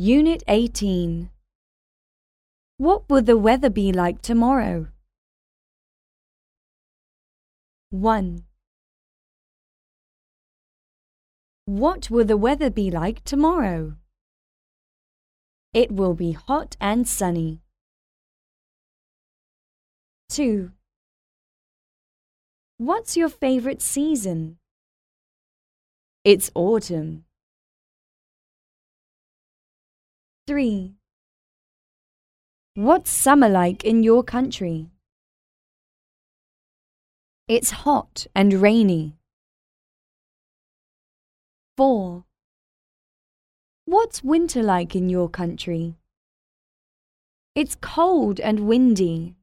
Unit 18. What will the weather be like tomorrow? 1. What will the weather be like tomorrow? It will be hot and sunny. 2. What's your favorite season? It's autumn. 3. What's summer like in your country? It's hot and rainy. 4. What's winter like in your country? It's cold and windy.